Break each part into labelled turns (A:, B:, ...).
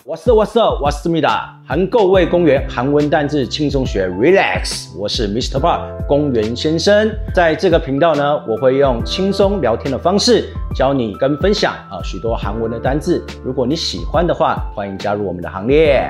A: What's up? 我是思密达，韩购味公园韩文单字轻松学 Relax， 我是 Mr. Park 公园先生。在这个频道呢，我会用轻松聊天的方式教你跟分享许多韩文的单字。如果你喜欢的话，欢迎加入我们的行列。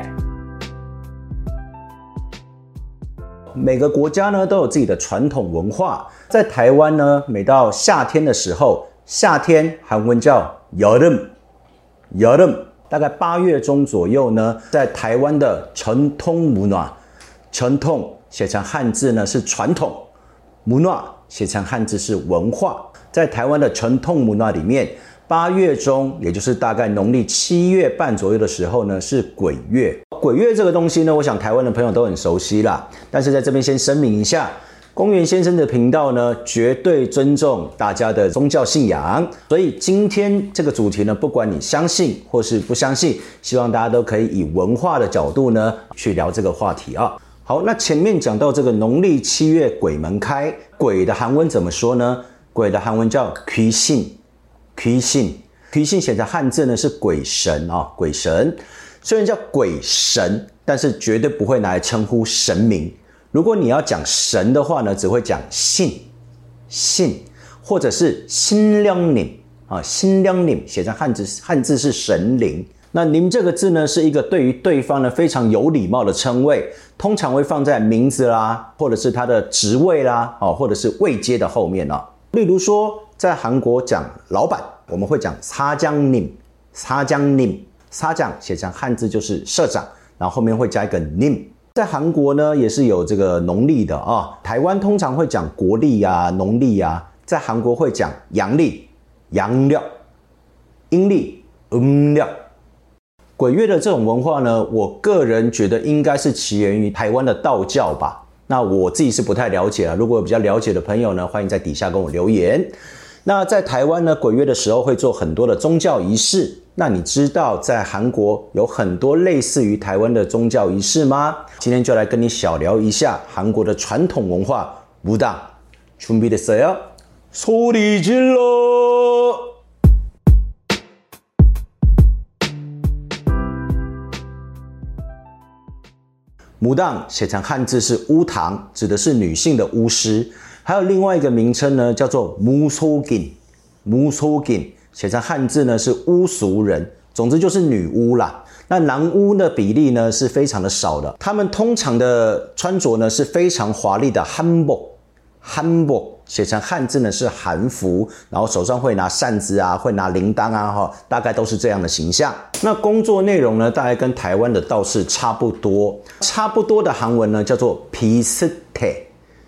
A: 每个国家呢都有自己的传统文化。在台湾呢，每到夏天的时候，夏天韩文叫여름，大概8月中左右呢，在台湾的전통문화，传统写成汉字呢是传统，문화写成汉字是文化。在台湾的전통문화里面，8月中，也就是大概农历7月半左右的时候呢，是鬼月。鬼月这个东西呢，我想台湾的朋友都很熟悉啦。但是在这边先声明一下，公园先生的频道呢，绝对尊重大家的宗教信仰，所以今天这个主题呢，不管你相信或是不相信，希望大家都可以以文化的角度呢，去聊这个话题啊。好，那前面讲到这个农历7月鬼门开，鬼的韩文怎么说呢？鬼的韩文叫귀신写成汉字呢是鬼神啊，鬼神。虽然叫鬼神，但是绝对不会拿来称呼神明。如果你要讲神的话呢，只会讲信，或者是신령님啊，신령님写成汉字是神灵。那님这个字呢，是一个对于对方呢非常有礼貌的称谓，通常会放在名字啦，或者是他的职位啦，或者是位阶的后面啊。例如说，在韩国讲老板，我们会讲사장님，사장写成汉字就是社长，然后后面会加一个님。在韩国呢，也是有这个农历的啊。台湾通常会讲国历啊、农历啊，在韩国会讲阳历、阳料、阴历、料。鬼月的这种文化呢，我个人觉得应该是起源于台湾的道教吧。那我自己是不太了解了，如果有比较了解的朋友呢，欢迎在底下跟我留言。那在台湾呢，鬼月的时候会做很多的宗教仪式。那你知道在韩国有很多类似于台湾的宗教仪式吗？今天就来跟你小聊一下韩国的传统文化무당。준비됐어요？소리 질러！무당写成汉字是巫堂，指的是女性的巫师。还有另外一个名称呢，叫做무속인，写成汉字呢是巫俗人，总之就是女巫啦。那男巫的比例呢是非常的少的，他们通常的穿着呢是非常华丽的한복，写成汉字呢是韩服，然后手上会拿扇子啊，会拿铃铛啊，大概都是这样的形象。那工作内容呢，大概跟台湾的道士差不多的韩文呢叫做비슷해。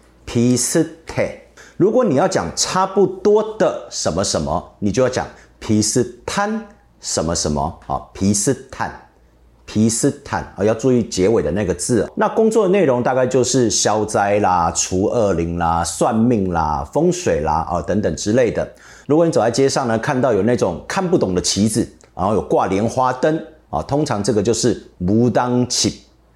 A: 如果你要讲差不多的什么什么，你就要讲비슷한什么什么啊，비슷한要注意结尾的那个字。那工作的内容大概就是消灾啦、除恶灵啦、算命啦、风水啦等等之类的。如果你走在街上呢，看到有那种看不懂的旗子，然后有挂莲花灯通常这个就是무당집。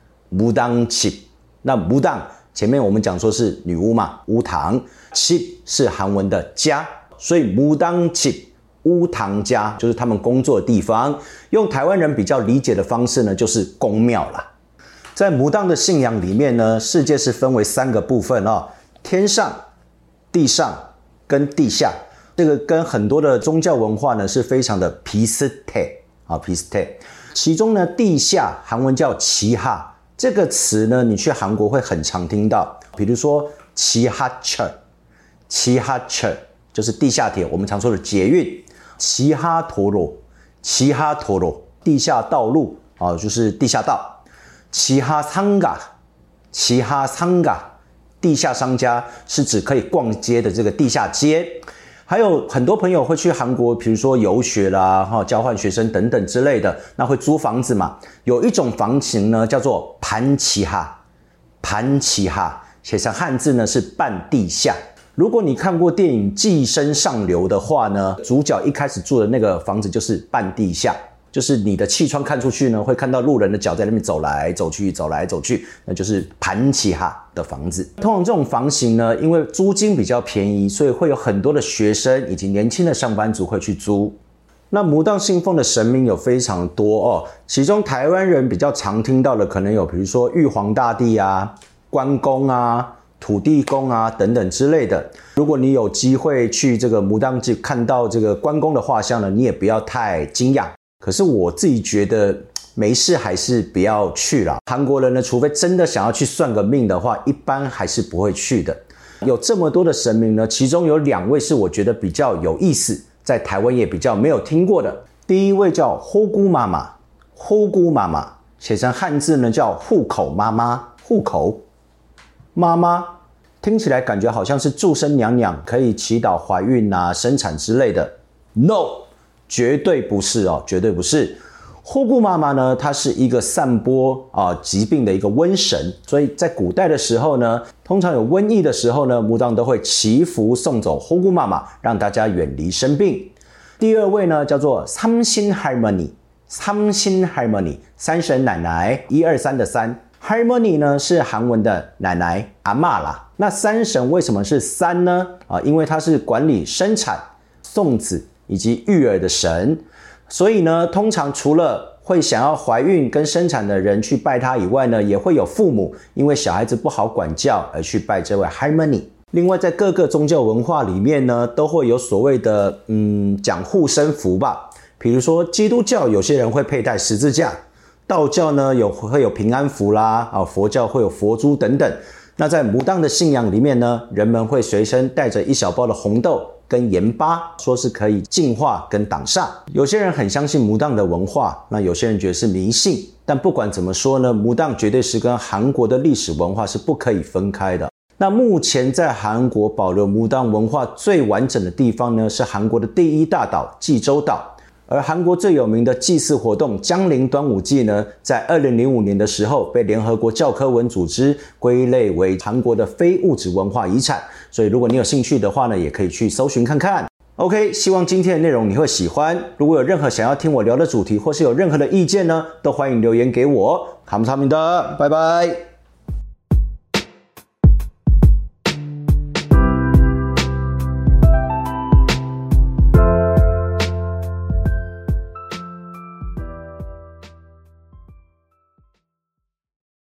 A: 那무당前面我们讲说是女巫嘛，巫堂。집是韩文的家，所以무당집巫堂家就是他们工作的地方。用台湾人比较理解的方式呢，就是宫庙啦。在무당的信仰里面呢，世界是分为3个部分天上、地上跟地下。这个跟很多的宗教文化呢是非常的비슷해。其中呢，地下韩文叫지하，这个词呢，你去韩国会很常听到，比如说지하철就是地下铁，我们常说的捷运。지하도로地下道路就是地下道。지하상가地下商家是指可以逛街的这个地下街。还有很多朋友会去韩国，比如说游学啦、交换学生等等之类的，那会租房子嘛。有一种房型呢叫做반지하，写成汉字呢是半地下。如果你看过电影《寄生上流》的话呢，主角一开始住的那个房子就是半地下，就是你的气窗看出去呢，会看到路人的脚在那边走来走去，那就是반지하的房子。通常这种房型呢，因为租金比较便宜，所以会有很多的学生以及年轻的上班族会去租。 那母当信奉的神明有非常多哦，其中台湾人比较常听到的可能有，比如说玉皇大帝啊、关公啊、土地公啊等等之类的。如果你有机会去这个母当季看到这个关公的画像呢，你也不要太惊讶。可是我自己觉得没事还是不要去啦。韩国人呢，除非真的想要去算个命的话，一般还是不会去的。有这么多的神明呢，其中有2位是我觉得比较有意思，在台湾也比较没有听过的。第一位叫호구妈妈，호구妈妈写成汉字呢叫户口妈妈，户口妈妈听起来感觉好像是祝生娘娘，可以祈祷怀孕啊、生产之类的。No， 绝对不是哦，绝对不是。호구妈妈呢，她是一个散播疾病的一个瘟神，所以在古代的时候呢，通常有瘟疫的时候呢，母当都会祈福送走호구妈妈，让大家远离生病。第2位呢，叫做삼신할머니，삼신할머니，三神奶奶，1、2、3的3。할머니 呢是韩文的奶奶阿嬷啦。那三神为什么是3呢？因为它是管理生产、送子以及育儿的神。所以呢，通常除了会想要怀孕跟生产的人去拜他以外呢，也会有父母因为小孩子不好管教而去拜这位 할머니。另外，在各个宗教文化里面呢，都会有所谓的讲护身符吧。比如说基督教有些人会佩戴十字架，道教呢会有平安符啦，佛教会有佛珠等等。那在母当的信仰里面呢，人们会随身带着一小包的红豆跟盐巴，说是可以净化跟挡煞。有些人很相信母当的文化，那有些人觉得是迷信。但不管怎么说呢，母当绝对是跟韩国的历史文化是不可以分开的。那目前在韩国保留母当文化最完整的地方呢，是韩国的第1大岛济州岛。而韩国最有名的祭祀活动江陵端午祭呢，在2005年的时候被联合国教科文组织归类为韩国的非物质文化遗产，所以如果你有兴趣的话呢，也可以去搜寻看看。OK， 希望今天的内容你会喜欢。如果有任何想要听我聊的主题，或是有任何的意见呢，都欢迎留言给我。감사합니다，拜拜。